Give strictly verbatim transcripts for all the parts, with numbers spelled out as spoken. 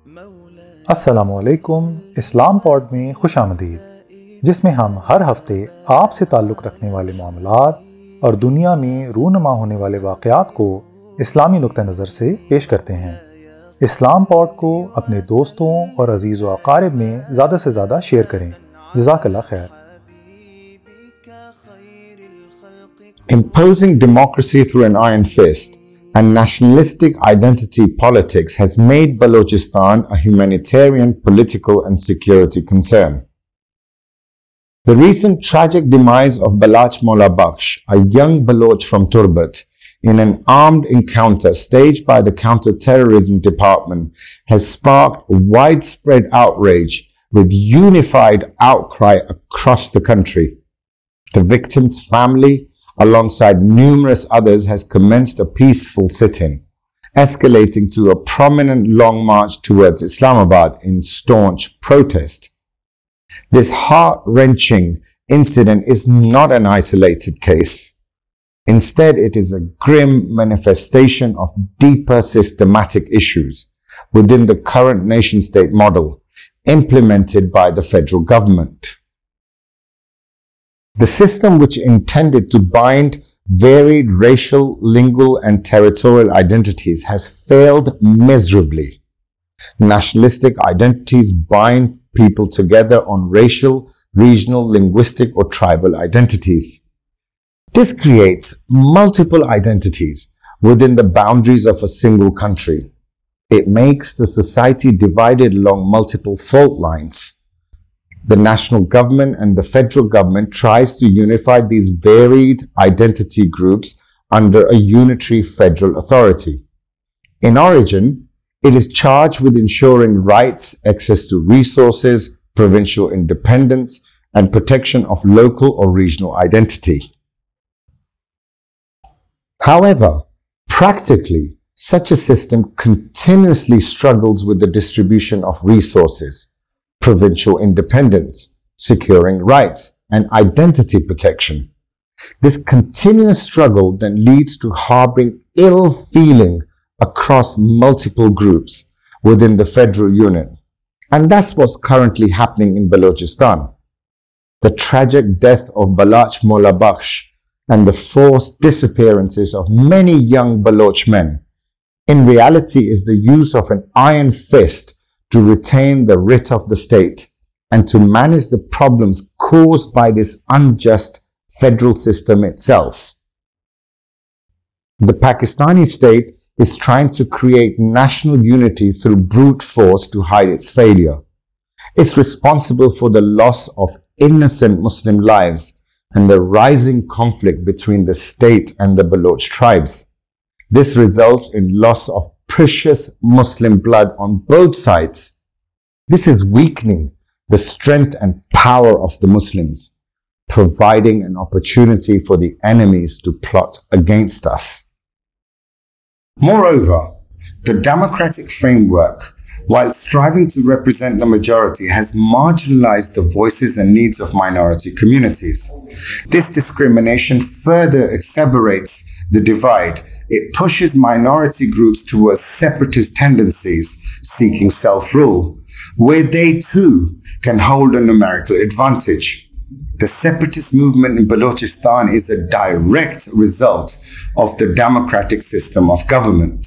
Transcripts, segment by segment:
अस्सलामुअलैकुम, इस्लाम पॉड में खुश आमदीद, जिसमें हम हर हफ्ते आपसे ताल्लुक़ रखने वाले मामलात और दुनिया में रूनमा होने वाले वाक़यात को इस्लामी नुक्ता नज़र से पेश करते हैं। इस्लाम पॉड को अपने दोस्तों और अजीज़ व अक़ारिब में ज़्यादा से ज़्यादा शेयर करें। जज़ाकल्लाह खैर। Imposing democracy through an iron fist and nationalistic identity politics has made Balochistan a humanitarian, political and security concern. The recent tragic demise of Balach Molla Bakhsh, a young Baloch from Turbat, in an armed encounter staged by the Counter-Terrorism Department has sparked widespread outrage with unified outcry across the country. The victim's family, alongside numerous others, has commenced a peaceful sit-in, escalating to a prominent long march towards Islamabad in staunch protest. This heart-wrenching incident is not an isolated case. Instead, it is a grim manifestation of deeper systematic issues within the current nation-state model implemented by the federal government. The system, which intended to bind varied racial, lingual and territorial identities, has failed miserably. Nationalistic identities bind people together on racial, regional, linguistic or tribal identities. This creates multiple identities within the boundaries of a single country. It makes the society divided along multiple fault lines. The national government and the federal government tries to unify these varied identity groups under a unitary federal authority. In origin, it is charged with ensuring rights, access to resources, provincial independence, and protection of local or regional identity. However, practically, such a system continuously struggles with the distribution of resources, provincial independence, securing rights, and identity protection. This continuous struggle then leads to harboring ill feeling across multiple groups within the federal unit. And that's what's currently happening in Balochistan. The tragic death of Balach Molla Bakhsh and the forced disappearances of many young Baloch men in reality is the use of an iron fist to retain the writ of the state and to manage the problems caused by this unjust federal system itself. The Pakistani state is trying to create national unity through brute force to hide its failure. It's responsible for the loss of innocent Muslim lives and the rising conflict between the state and the Baloch tribes. This results in loss of precious Muslim blood on both sides. This is weakening the strength and power of the Muslims, providing an opportunity for the enemies to plot against us. Moreover, the democratic framework, while striving to represent the majority, has marginalized the voices and needs of minority communities. This discrimination further exacerbates the divide. It pushes minority groups towards separatist tendencies, seeking self-rule, where they too can hold a numerical advantage. The separatist movement in Balochistan is a direct result of the democratic system of government.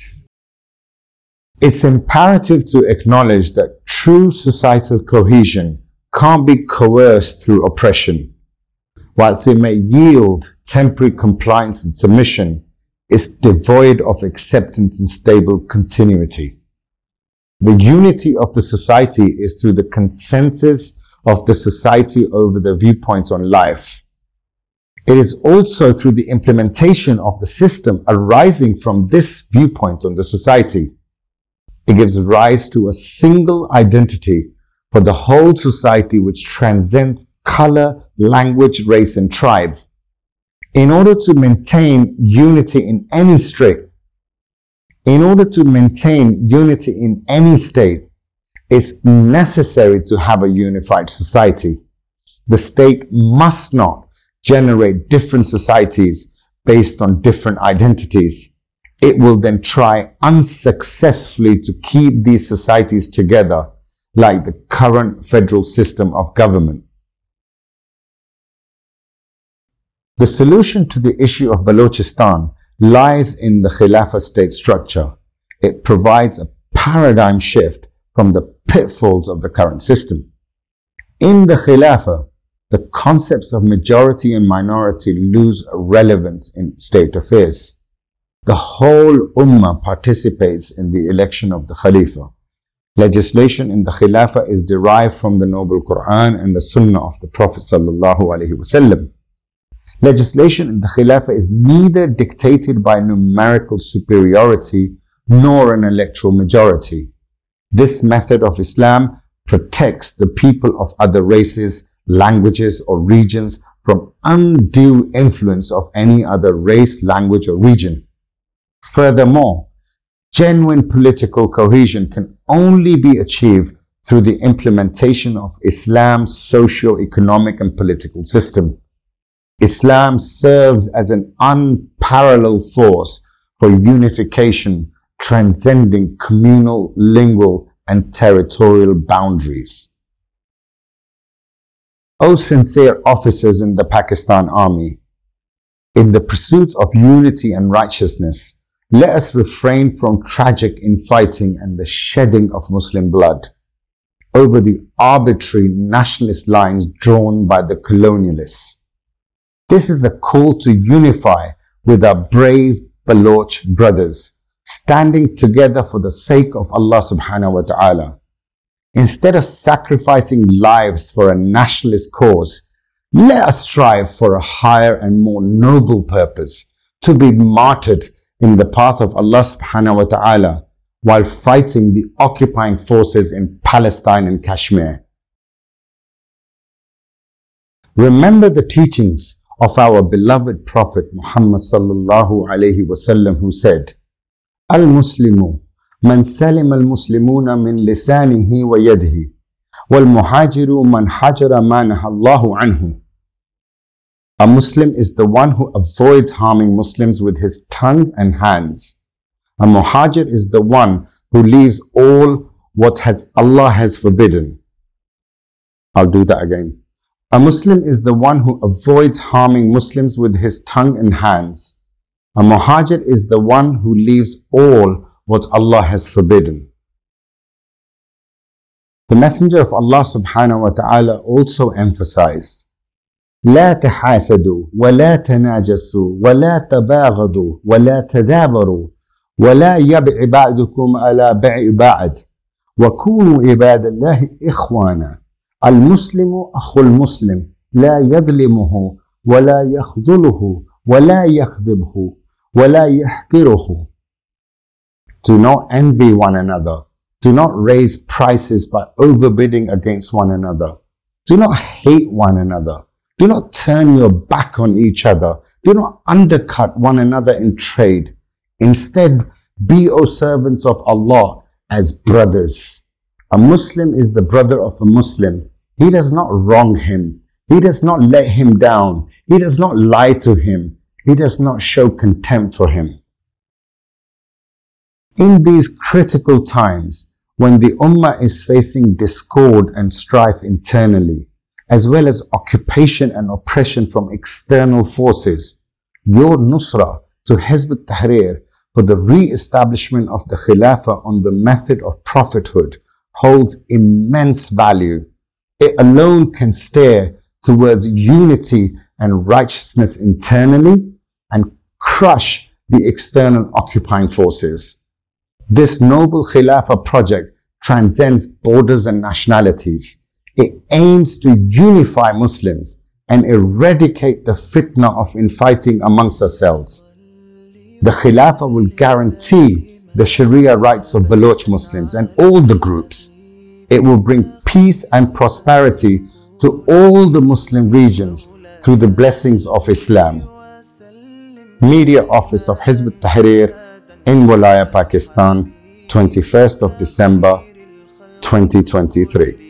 It's imperative to acknowledge that true societal cohesion can't be coerced through oppression. Whilst it may yield temporary compliance and submission, it's devoid of acceptance and stable continuity. The unity of the society is through the consensus of the society over the viewpoints on life. It is also through the implementation of the system arising from this viewpoint on the society. It gives rise to a single identity for the whole society which transcends color, language, race, and tribe. In order to maintain unity in any state, in order to maintain unity in any state, it's necessary to have a unified society. The state must not generate different societies based on different identities. it will then try unsuccessfully to keep these societies together like the current federal system of government. The solution to the issue of Balochistan lies in the Khilafah state structure. It provides a paradigm shift from the pitfalls of the current system. In the Khilafah, the concepts of majority and minority lose relevance in state affairs. The whole Ummah participates in the election of the Khalifa. Legislation in the Khilafah is derived from the Noble Quran and the Sunnah of the Prophet sallallahu alaihi wasallam. Legislation in the Khilafah is neither dictated by numerical superiority nor an electoral majority. This method of Islam protects the people of other races, languages, or regions from undue influence of any other race, language, or region. Furthermore, genuine political cohesion can only be achieved through the implementation of Islam's socio-economic and political system. Islam serves as an unparalleled force for unification, transcending communal, lingual, and territorial boundaries. O sincere officers in the Pakistan Army, in the pursuit of unity and righteousness, let us refrain from tragic infighting and the shedding of Muslim blood over the arbitrary nationalist lines drawn by the colonialists. This is a call to unify with our brave Baloch brothers, standing together for the sake of Allah subhanahu wa ta'ala. Instead of sacrificing lives for a nationalist cause, let us strive for a higher and more noble purpose, to be martyred in the path of Allah subhanahu wa ta'ala while fighting the occupying forces in Palestine and Kashmir. Remember the teachings of our beloved Prophet Muhammad sallallahu alayhi wasallam, who said, Al-Muslimu man salim al-Muslimuna min lisanihi wa yadihi, wal-muhajiru man hajara ma nahallahu anhu. A Muslim is the one who avoids harming Muslims with his tongue and hands. A muhajir is the one who leaves all what has Allah has forbidden. I'll do that again. A Muslim is the one who avoids harming Muslims with his tongue and hands. A muhajir is the one who leaves all what Allah has forbidden. The Messenger of Allah subhanahu wa ta'ala also emphasized, لا تحاسدوا ولا تناجسوا ولا تباغضوا ولا تدابروا ولا يبع بعضكم على بيع بعض وكونوا عباد الله إخوانا. المسلم أخو المسلم لا يظلمه ولا يخذله ولا يكذبه ولا يحقره. Do not envy one another. Do not raise prices by overbidding against one another. Do not hate one another. Do not turn your back on each other. Do not undercut one another in trade. Instead, be, O servants of Allah, as brothers. A Muslim is the brother of a Muslim. He does not wrong him. He does not let him down. He does not lie to him. He does not show contempt for him. In these critical times, when the Ummah is facing discord and strife internally, as well as occupation and oppression from external forces, your nusrah to Hizb ut-Tahrir for the re-establishment of the Khilafah on the method of prophethood holds immense value. It alone can steer towards unity and righteousness internally and crush the external occupying forces. This noble Khilafah project transcends borders and nationalities. It aims to unify Muslims and eradicate the fitna of infighting amongst ourselves. The Khilafah will guarantee the Sharia rights of Baloch Muslims and all the groups. It will bring peace and prosperity to all the Muslim regions through the blessings of Islam. Media Office of Hizb ut-Tahrir in Walaya, Pakistan, twenty-first of December, twenty twenty-three.